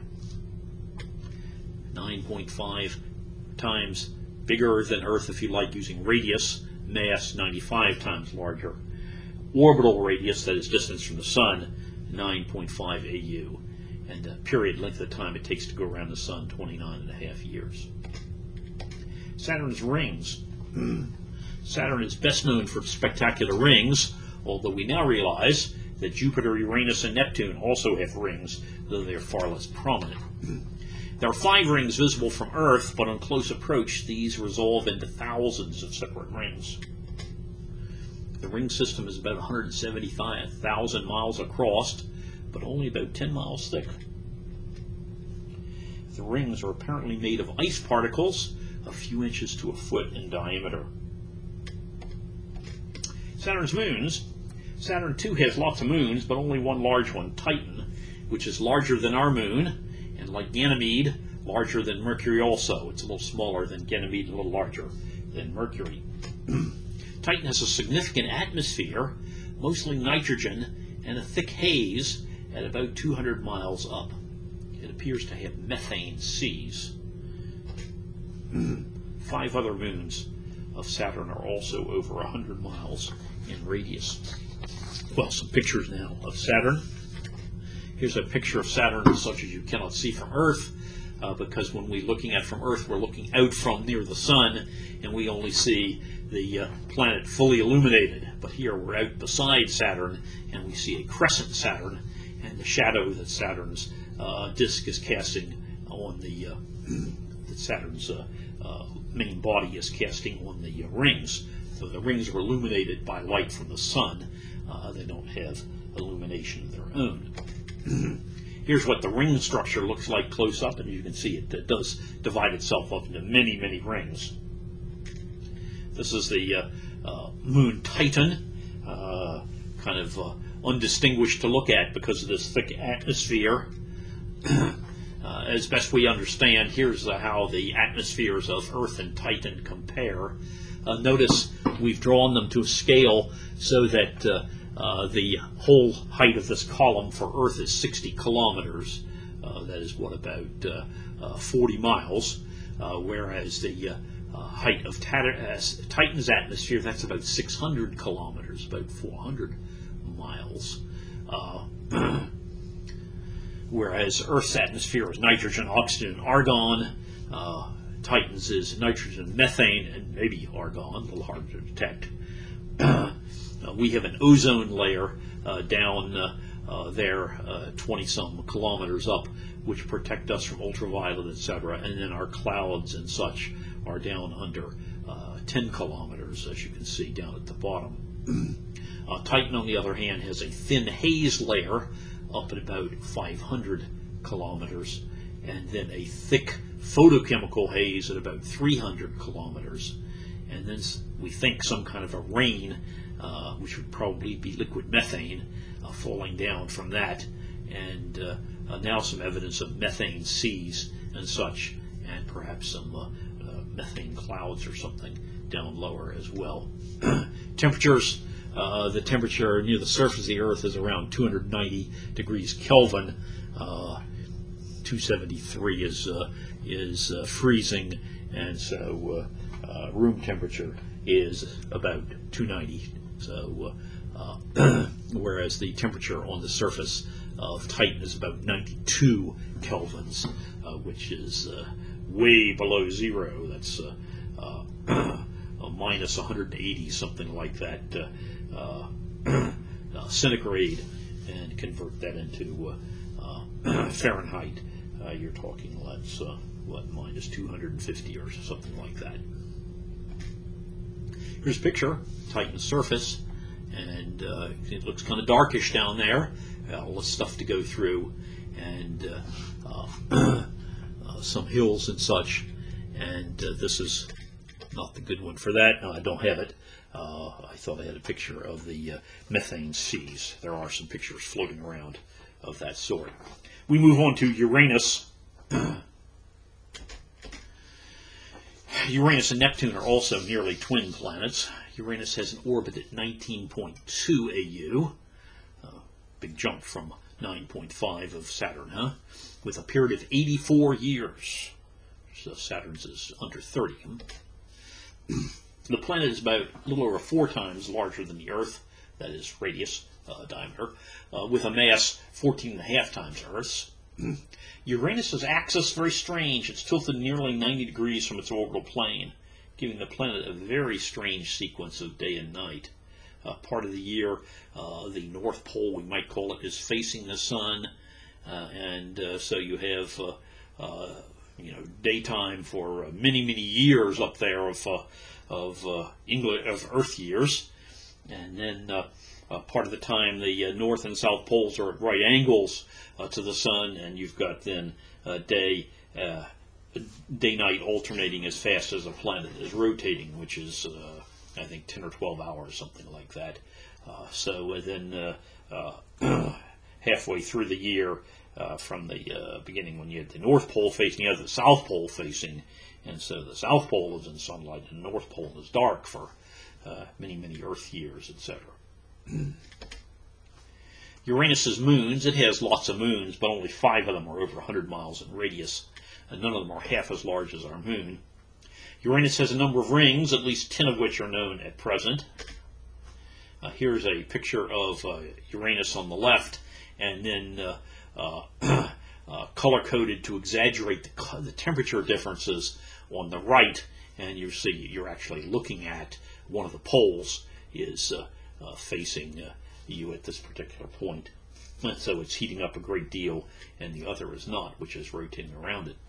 nine point five times bigger than Earth, if you like, using radius, mass ninety-five times larger. Orbital radius, that is distance from the Sun, nine point five A U. And the period length of time it takes to go around the Sun, twenty-nine and a half years. Saturn's rings. Saturn is best known for spectacular rings, although we now realize that Jupiter, Uranus, and Neptune also have rings, though they are far less prominent. There are five rings visible from Earth, but on close approach, these resolve into thousands of separate rings. The ring system is about one hundred seventy-five thousand miles across, but only about ten miles thick. The rings are apparently made of ice particles, a few inches to a foot in diameter. Saturn's moons. Saturn too has lots of moons, but only one large one, Titan, which is larger than our moon, and like Ganymede, larger than Mercury also. It's a little smaller than Ganymede, a little larger than Mercury. Titan has a significant atmosphere, mostly nitrogen, and a thick haze at about two hundred miles up. It appears to have methane seas. Five other moons of Saturn are also over one hundred miles in radius. Well, some pictures now of Saturn. Here's a picture of Saturn such as you cannot see from Earth, uh, because when we're looking at from Earth, we're looking out from near the Sun, and we only see the uh, planet fully illuminated. But here we're out beside Saturn, and we see a crescent Saturn, and the shadow that Saturn's uh, disk is casting on the uh, that Saturn's uh, uh, main body is casting on the uh, rings. So the rings are illuminated by light from the Sun. Uh, they don't have illumination of their own. Here's what the ring structure looks like close up, and you can see it, it does divide itself up into many, many rings. This is the uh, uh, moon Titan, uh, kind of uh, undistinguished to look at because of this thick atmosphere. Uh, as best we understand, here's uh, how the atmospheres of Earth and Titan compare. Uh, notice we've drawn them to a scale so that uh, uh, the whole height of this column for Earth is sixty kilometers. Uh, that is, what, about uh, uh, forty miles, uh, whereas the uh, uh, height of Titan's atmosphere, that's about six hundred kilometers, about four hundred miles. Uh, whereas Earth's atmosphere is nitrogen, oxygen, and argon. Uh, Titan's is nitrogen, methane, and maybe argon, a little hard to detect. Uh, we have an ozone layer uh, down uh, uh, there, twenty-some kilometers up, which protect us from ultraviolet, et cetera. And then our clouds and such are down under uh, ten kilometers, as you can see down at the bottom. uh, Titan, on the other hand, has a thin haze layer up at about five hundred kilometers, and then a thick photochemical haze at about three hundred kilometers, and then we think some kind of a rain, uh, which would probably be liquid methane, uh, falling down from that, and uh, uh, now some evidence of methane seas and such, and perhaps some uh, uh, methane clouds or something down lower as well. Temperatures, uh, the temperature near the surface of the Earth is around two hundred ninety degrees Kelvin. Uh, two seventy-three is uh, is uh, freezing, and so uh, uh, room temperature is about two ninety. So, uh, uh, whereas the temperature on the surface of Titan is about ninety-two kelvins, uh, which is uh, way below zero. That's uh, uh, a minus one hundred eighty, something like that, uh, uh, uh, centigrade, and convert that into uh, uh, Fahrenheit. Uh, you're talking, let's, uh, what, minus two hundred fifty or something like that. Here's a picture, Titan's surface, and uh, it looks kind of darkish down there. Uh, all the stuff to go through, and uh, uh, uh, some hills and such. And uh, this is not the good one for that. No, I don't have it. Uh, I thought I had a picture of the uh, methane seas. There are some pictures floating around of that sort. We move on to Uranus. Uranus and Neptune are also nearly twin planets. Uranus has an orbit at nineteen point two A U, uh, big jump from nine point five of Saturn, huh? With a period of eighty-four years. So Saturn's is under thirty. The planet is about a little over four times larger than the Earth, that is radius, uh, diameter, uh, with a mass fourteen and a half times Earth's. Uranus's axis is very strange. It's tilted nearly ninety degrees from its orbital plane, giving the planet a very strange sequence of day and night. Uh, part of the year, uh, the North Pole, we might call it, is facing the sun, uh, and uh, so you have uh, uh, you know daytime for uh, many many years up there of uh, of uh, English of Earth years, and then uh, uh, part of the time the uh, North and South poles are at right angles uh, to the sun, and you've got then uh, day. Uh, day-night alternating as fast as a planet is rotating, which is, uh, I think, ten or twelve hours, something like that. Uh, so uh, then uh, uh, halfway through the year, uh, from the uh, beginning when you had the North Pole facing, you have the South Pole facing, and so the South Pole is in sunlight and the North Pole is dark for uh, many, many Earth years, et cetera. Uranus's moons, it has lots of moons, but only five of them are over one hundred miles in radius. And none of them are half as large as our moon. Uranus has a number of rings, at least ten of which are known at present. Uh, here's a picture of uh, Uranus on the left, and then uh, uh, uh, color-coded to exaggerate the, the temperature differences on the right. And you see you're actually looking at one of the poles is uh, uh, facing uh, you at this particular point. And so it's heating up a great deal, and the other is not, which is rotating around it.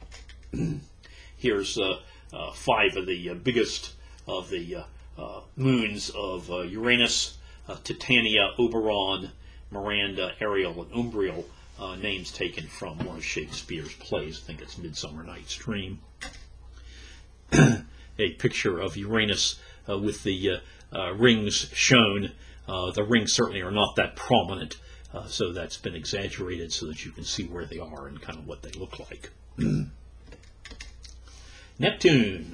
Here's uh, uh, five of the uh, biggest of the uh, uh, moons of uh, Uranus: uh, Titania, Oberon, Miranda, Ariel, and Umbriel, uh, names taken from one of Shakespeare's plays. I think it's Midsummer Night's Dream. A picture of Uranus uh, with the uh, uh, rings shown. Uh, the rings certainly are not that prominent, uh, so that's been exaggerated so that you can see where they are and kind of what they look like. Neptune.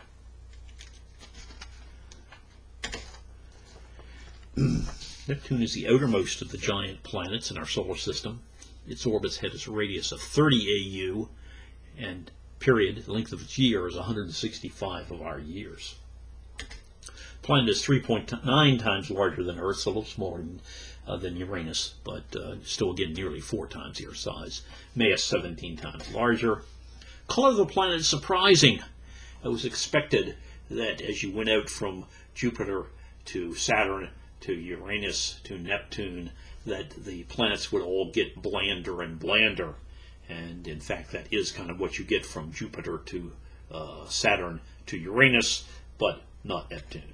Neptune is the outermost of the giant planets in our solar system. Its orbit's had a radius of thirty A U, and period, the length of its year, is one hundred sixty-five of our years. The planet is three point nine times larger than Earth, so a little smaller than, uh, than Uranus, but uh, still, again, nearly four times the Earth's size. Mass seventeen times larger. Color of the planet is surprising. It was expected that as you went out from Jupiter to Saturn to Uranus to Neptune, that the planets would all get blander and blander. And in fact, that is kind of what you get from Jupiter to uh, Saturn to Uranus, but not Neptune.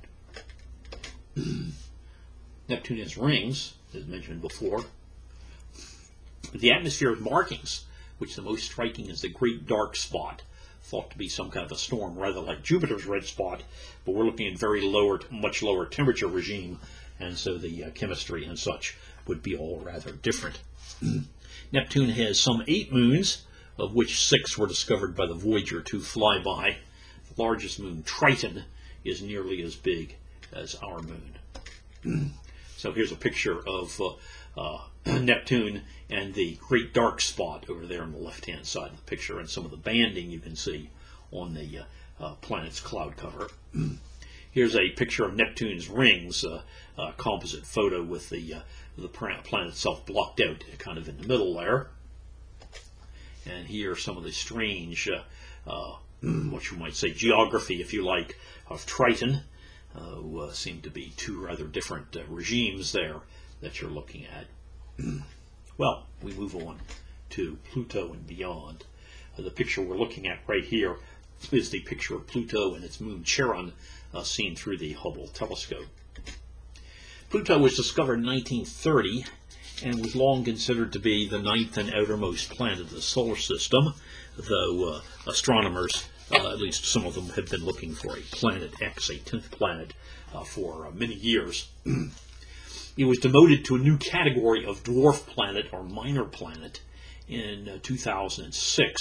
Neptune has rings, as mentioned before. The atmosphere has markings, which the most striking is the Great Dark Spot, thought to be some kind of a storm, rather like Jupiter's red spot, but we're looking at very lower, much lower temperature regime, and so the uh, chemistry and such would be all rather different. Neptune has some eight moons, of which six were discovered by the Voyager two flyby. The largest moon, Triton, is nearly as big as our moon. So here's a picture of uh, uh, Neptune and the Great Dark Spot over there on the left-hand side of the picture, and some of the banding you can see on the uh, uh, planet's cloud cover. Here's a picture of Neptune's rings, uh, a composite photo with the, uh, the planet itself blocked out kind of in the middle there. And here are some of the strange, uh, uh, what you might say, geography, if you like, of Triton. Uh, who, uh, seem to be two rather different uh, regimes there that you're looking at. Well, we move on to Pluto and beyond. Uh, the picture we're looking at right here is the picture of Pluto and its moon Charon, uh, seen through the Hubble telescope. Pluto was discovered in nineteen thirty and was long considered to be the ninth and outermost planet of the solar system, though uh, astronomers, uh, at least some of them, have been looking for a planet X, a tenth planet, uh, for uh, many years. It was demoted to a new category of dwarf planet or minor planet in uh, two thousand six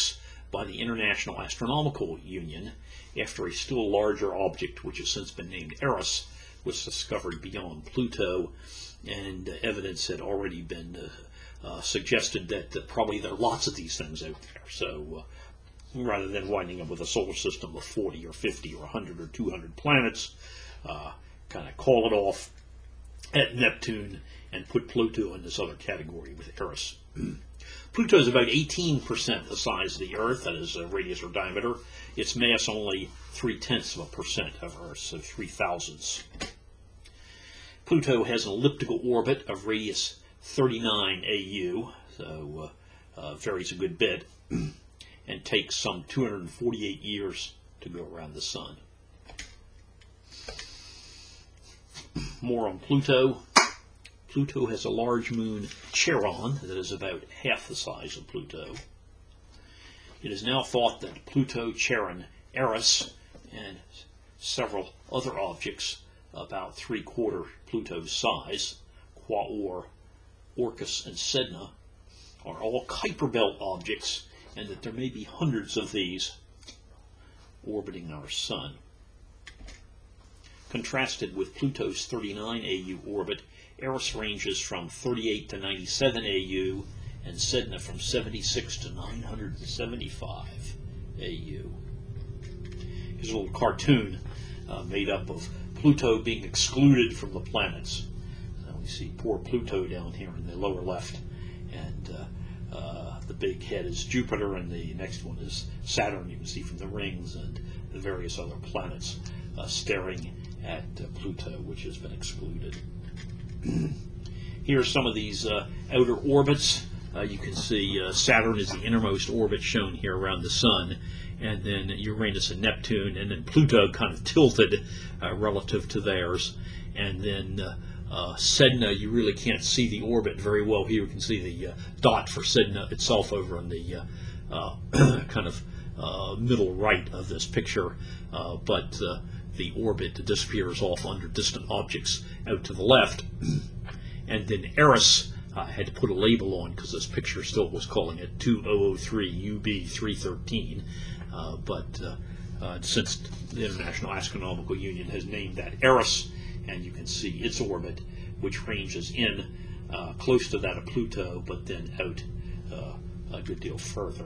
by the International Astronomical Union after a still larger object, which has since been named Eris, was discovered beyond Pluto, and uh, evidence had already been uh, uh, suggested that uh, probably there are lots of these things out there. So uh, rather than winding up with a solar system of forty or fifty or one hundred or two hundred planets, uh, kind of call it off at Neptune and put Pluto in this other category with Eris. Pluto is about eighteen percent the size of the Earth, that is uh, radius or diameter. Its mass only three-tenths of a percent of Earth, so three thousandths. Pluto has an elliptical orbit of radius thirty-nine A U, so uh, uh, varies a good bit, and takes some two hundred forty-eight years to go around the Sun. More on Pluto. Pluto has a large moon, Charon, that is about half the size of Pluto. It is now thought that Pluto, Charon, Eris, and several other objects about three-quarter Pluto's size, Quaoar, Orcus, and Sedna, are all Kuiper Belt objects, and that there may be hundreds of these orbiting our Sun. Contrasted with Pluto's thirty-nine A U orbit, Eris ranges from thirty-eight to ninety-seven A U, and Sedna from seventy-six to nine hundred seventy-five A U. Here's a little cartoon uh, made up of Pluto being excluded from the planets. Uh, we see poor Pluto down here in the lower left, and uh, uh, the big head is Jupiter, and the next one is Saturn, you can see from the rings, and the various other planets uh, staring at uh, Pluto, which has been excluded. Here are some of these uh, outer orbits. Uh, you can see uh, Saturn is the innermost orbit shown here around the Sun, and then Uranus and Neptune, and then Pluto kind of tilted uh, relative to theirs. And then uh, uh, Sedna, you really can't see the orbit very well here. You can see the uh, dot for Sedna itself over on the uh, uh, kind of uh, middle right of this picture, uh, but uh, the orbit disappears off under distant objects out to the left. And then Eris, I uh, had to put a label on because this picture still was calling it two thousand three U B three thirteen, uh, but uh, uh, since the International Astronomical Union has named that Eris, and you can see its orbit, which ranges in uh, close to that of Pluto, but then out uh, a good deal further.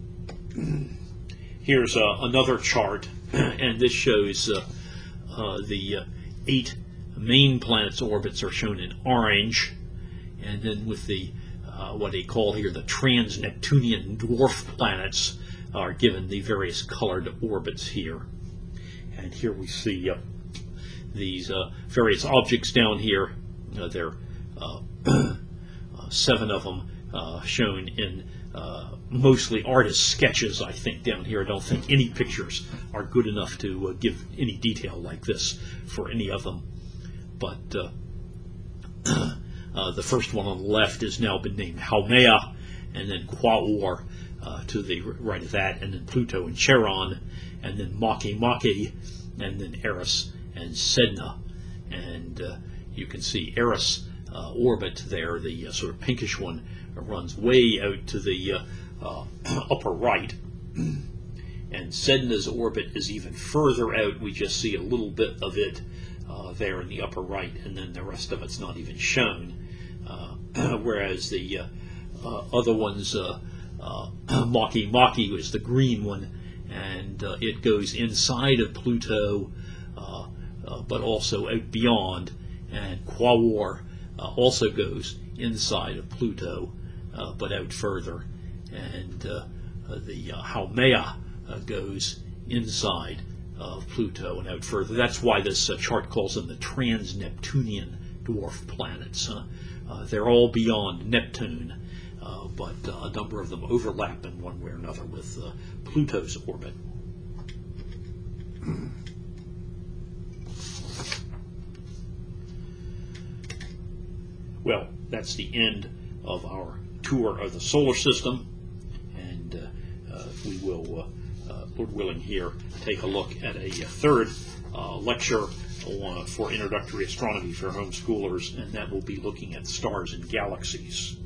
Here's uh, another chart, and this shows uh, uh, the uh, eight main planets' orbits are shown in orange, and then with the uh, what they call here the trans-Neptunian dwarf planets are given the various colored orbits here. And here we see uh, these uh, various objects down here. Uh, there are uh, uh, seven of them uh, shown in uh, mostly artist sketches, I think, down here. I don't think any pictures are good enough to uh, give any detail like this for any of them. But uh, uh, the first one on the left has now been named Haumea, and then Quaoar uh, to the right of that, and then Pluto and Charon, and then Makemake, and then Eris and Sedna. And uh, you can see Eris uh, orbit there, the uh, sort of pinkish one, uh, runs way out to the uh, uh, upper right. And Sedna's orbit is even further out. We just see a little bit of it uh, there in the upper right, and then the rest of it's not even shown. Uh, whereas the uh, uh, other ones, uh, uh, Makemake is the green one, and uh, it goes inside of Pluto, uh, uh, but also out beyond. And Quaoar uh, also goes inside of Pluto, uh, but out further. And uh, uh, the uh, Haumea uh, goes inside of Pluto and out further. That's why this uh, chart calls them the trans-Neptunian dwarf planets. Uh, uh, they're all beyond Neptune, uh, but uh, a number of them overlap in one way or another with uh, Pluto's orbit. Well, that's the end of our tour of the solar system, and uh, uh, we will, uh, uh, Lord willing, here take a look at a, a third uh, lecture on, for introductory astronomy for homeschoolers, and that will be looking at stars and galaxies.